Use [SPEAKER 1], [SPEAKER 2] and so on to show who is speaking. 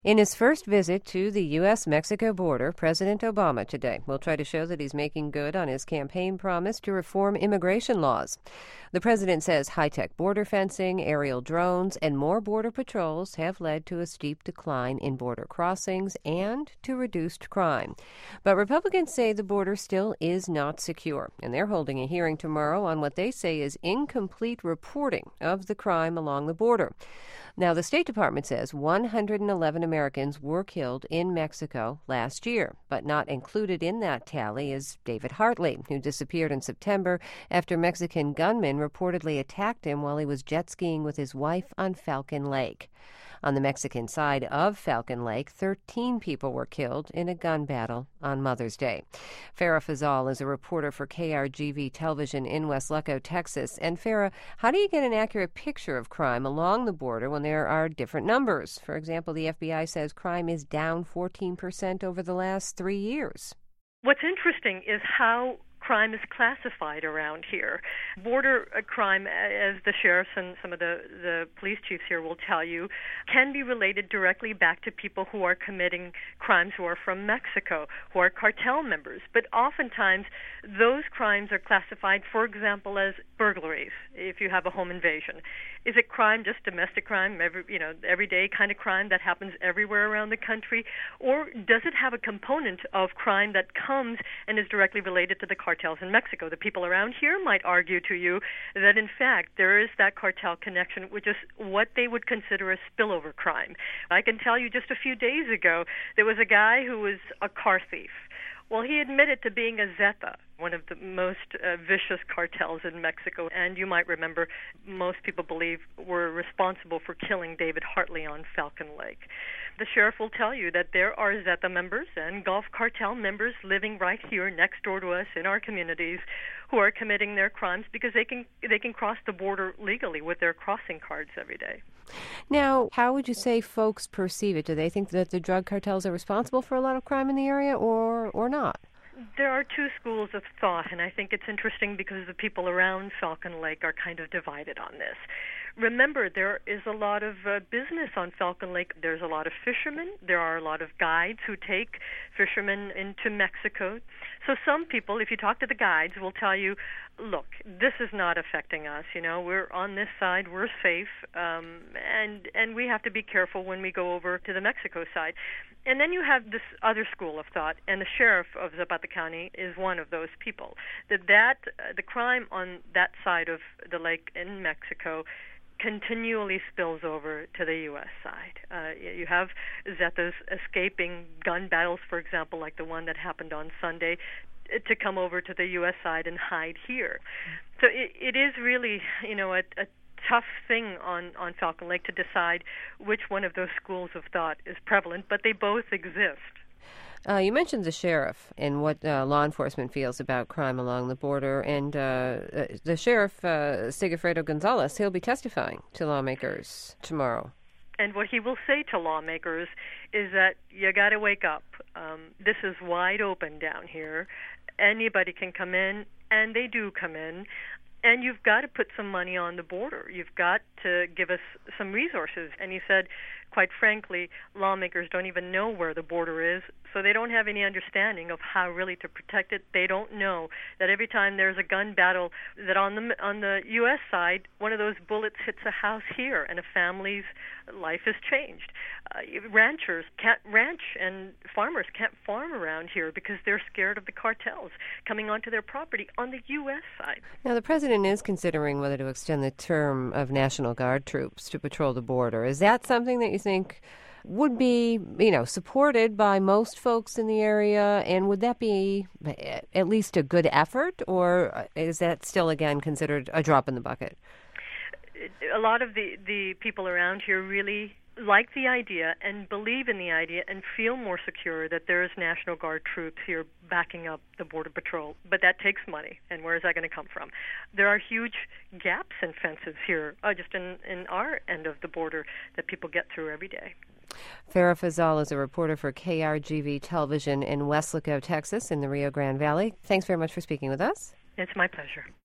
[SPEAKER 1] In his first visit to the U.S.-Mexico border, President Obama today will try to show that he's making good on his campaign promise to reform immigration laws. The president says high-tech border fencing, aerial drones, and more border patrols have led to a steep decline in border crossings and to reduced crime. But Republicans say the border still is not secure, and they're holding a hearing tomorrow on what they say is incomplete reporting of the crime along the border. Now, the State Department says 111 Americans were killed in Mexico last year, but not included in that tally is David Hartley, who disappeared in September after Mexican gunmen reportedly attacked him while he was jet skiing with his wife on Falcon Lake. On the Mexican side of Falcon Lake, 13 people were killed in a gun battle on Mother's Day. Farah Fazal is a reporter for KRGV Television in Weslaco, Texas. And Farah, how do you get an accurate picture of crime along the border when there are different numbers? For example, the FBI says crime is down 14% over the last 3 years.
[SPEAKER 2] What's interesting is how crime is classified around here. Border crime, as the sheriffs and some of the police chiefs here will tell you, can be related directly back to people who are committing crimes who are from Mexico, who are cartel members. But oftentimes, those crimes are classified, for example, as burglaries, if you have a home invasion. Is it crime, just domestic crime, everyday kind of crime that happens everywhere around the country? Or does it have a component of crime that comes and is directly related to the cartels in Mexico? The people around here might argue to you that, in fact, there is that cartel connection, which is what they would consider a spillover crime. I can tell you just a few days ago, there was a guy who was a car thief. Well, he admitted to being a Zeta, one of the most vicious cartels in Mexico. And you might remember, most people believe were responsible for killing David Hartley on Falcon Lake. The sheriff will tell you that there are Zeta members and Gulf Cartel members living right here next door to us in our communities who are committing their crimes because they can cross the border legally with their crossing cards every day.
[SPEAKER 1] Now, how would you say folks perceive it? Do they think that the drug cartels are responsible for a lot of crime in the area or not?
[SPEAKER 2] There are two schools of thought, and I think it's interesting because the people around Falcon Lake are kind of divided on this. Remember, there is a lot of business on Falcon Lake. There's a lot of fishermen. There are a lot of guides who take fishermen into Mexico. So some people, if you talk to the guides, will tell you, look, this is not affecting us. We're on this side. We're safe. And we have to be careful when we go over to the Mexico side. And then you have this other school of thought, and the sheriff of Zapata County is one of those people, that the crime on that side of the lake in Mexico continually spills over to the U.S. side. You have Zetas escaping gun battles, for example, like the one that happened on Sunday, to come over to the U.S. side and hide here. So it is really, a tough thing on Falcon Lake to decide which one of those schools of thought is prevalent, but they both exist.
[SPEAKER 1] You mentioned the sheriff and what law enforcement feels about crime along the border, and the sheriff, Sigfredo Gonzalez, he'll be testifying to lawmakers tomorrow.
[SPEAKER 2] And what he will say to lawmakers is that you got to wake up. This is wide open down here. Anybody can come in, and they do come in. And you've got to put some money on the border. You've got to give us some resources. And he said, quite frankly, lawmakers don't even know where the border is, so they don't have any understanding of how really to protect it. They don't know that every time there's a gun battle, that on the U.S. side, one of those bullets hits a house here, and a family's life is changed. Ranchers can't ranch, and farmers can't farm around here because they're scared of the cartels coming onto their property on the U.S. side.
[SPEAKER 1] Now, the president is considering whether to extend the term of National Guard troops to patrol the border. Is that something that you think would be, supported by most folks in the area? And would that be at least a good effort, or is that still, again, considered a drop in the bucket?
[SPEAKER 2] A lot of the people around here really like the idea and believe in the idea and feel more secure that there's National Guard troops here backing up the Border Patrol. But that takes money, and where is that going to come from? There are huge gaps in fences here, just in our end of the border, that people get through every day.
[SPEAKER 1] Farah Fazal is a reporter for KRGV Television in Weslaco, Texas, in the Rio Grande Valley. Thanks very much for speaking with us.
[SPEAKER 2] It's my pleasure.